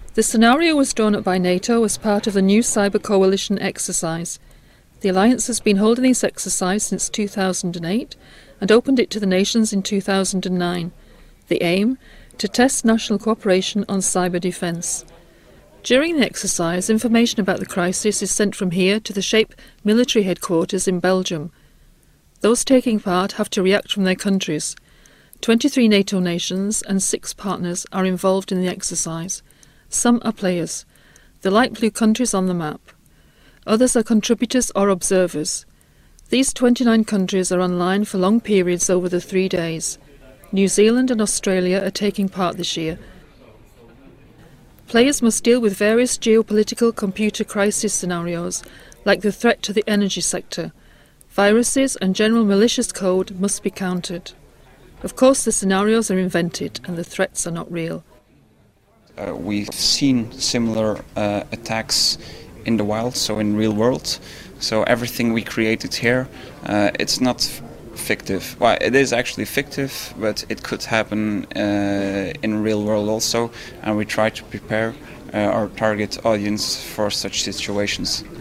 The scenario was drawn up by NATO as part of the new Cyber Coalition exercise. The alliance has been holding this exercise since 2008 and opened it to the nations in 2009. The aim? To test national cooperation on cyber defence. During the exercise, information about the crisis is sent from here to the SHAPE military headquarters in Belgium. Those taking part have to react from their countries. 23 NATO nations and 6 partners are involved in the exercise. Some are players, the light blue countries on the map. Others are contributors or observers. These 29 countries are online for long periods over the 3 days. New Zealand and Australia are taking part this year. Players must deal with various geopolitical computer crisis scenarios, like the threat to the energy sector. Viruses and general malicious code must be countered. Of course, the scenarios are invented and the threats are not real. We've seen similar attacks in the wild, so in real world. So everything we created here, it's not fictive. Well, it is actually fictive, but it could happen in real world also, and we try to prepare our target audience for such situations.